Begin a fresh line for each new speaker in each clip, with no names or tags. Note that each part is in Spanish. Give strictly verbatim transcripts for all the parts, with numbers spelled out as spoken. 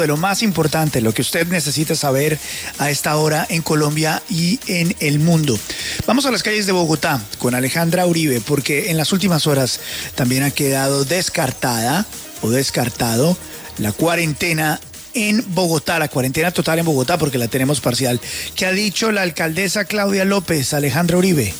de lo más importante, lo que usted necesita saber a esta hora en Colombia y en el mundo. Vamos a las calles de Bogotá con Alejandra Uribe, porque en las últimas horas también ha quedado descartada o descartado la cuarentena en Bogotá, la cuarentena total en Bogotá, porque la tenemos parcial. ¿Qué ha dicho la alcaldesa Claudia López? Alejandra Uribe.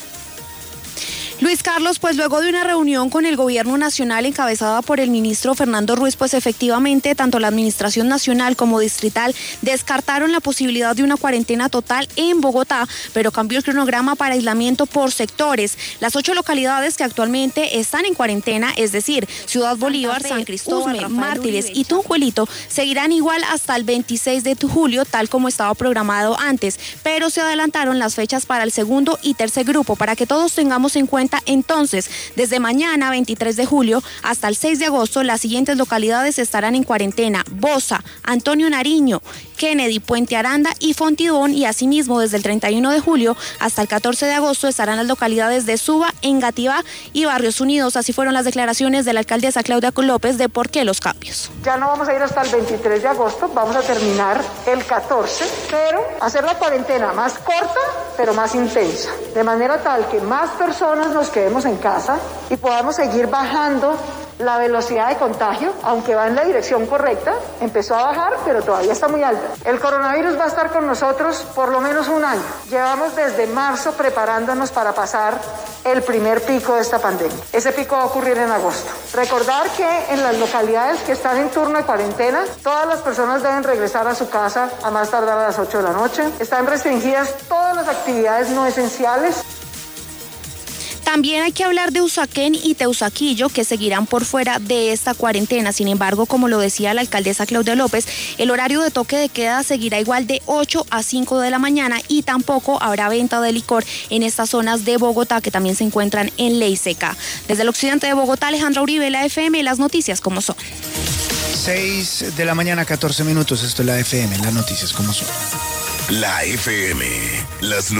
Luis Carlos, pues luego de una reunión con el gobierno nacional encabezada por el ministro Fernando Ruiz, pues efectivamente tanto la administración nacional como distrital descartaron la posibilidad de una cuarentena total en Bogotá, pero cambió el cronograma para aislamiento por sectores. Las ocho localidades que actualmente están en cuarentena, es decir, Ciudad Bolívar, San Cristóbal, Mártires y Tunjuelito, seguirán igual hasta el veintiséis de julio, tal como estaba programado antes, pero se adelantaron las fechas para el segundo y tercer grupo, para que todos tengamos en cuenta. Entonces, desde mañana, veintitrés de julio, hasta el seis de agosto, las siguientes localidades estarán en cuarentena: Bosa, Antonio Nariño, Kennedy, Puente Aranda y Fontibón, y asimismo desde el treinta y uno de julio hasta el catorce de agosto estarán las localidades de Suba, Engativá y Barrios Unidos. Así fueron las declaraciones de la alcaldesa Claudia López de por qué los cambios.
Ya no vamos a ir hasta el veintitrés de agosto, vamos a terminar el catorce, pero hacer la cuarentena más corta, pero más intensa, de manera tal que más personas nos quedemos en casa y podamos seguir bajando la velocidad de contagio, aunque va en la dirección correcta. Empezó a bajar, pero todavía está muy alta. El coronavirus va a estar con nosotros por lo menos un año. Llevamos desde marzo preparándonos para pasar el primer pico de esta pandemia. Ese pico va a ocurrir en agosto. Recordar que en las localidades que están en turno de cuarentena, todas las personas deben regresar a su casa a más tardar a las ocho de la noche. Están restringidas todas las actividades no esenciales.
También hay que hablar de Usaquén y Teusaquillo, que seguirán por fuera de esta cuarentena. Sin embargo, como lo decía la alcaldesa Claudia López, el horario de toque de queda seguirá igual de ocho a cinco de la mañana y tampoco habrá venta de licor en estas zonas de Bogotá que también se encuentran en ley seca. Desde el occidente de Bogotá, Alejandra Uribe, la F M, las noticias como son.
seis de la mañana, catorce minutos. Esto es la F M, las noticias como son.
La F M, las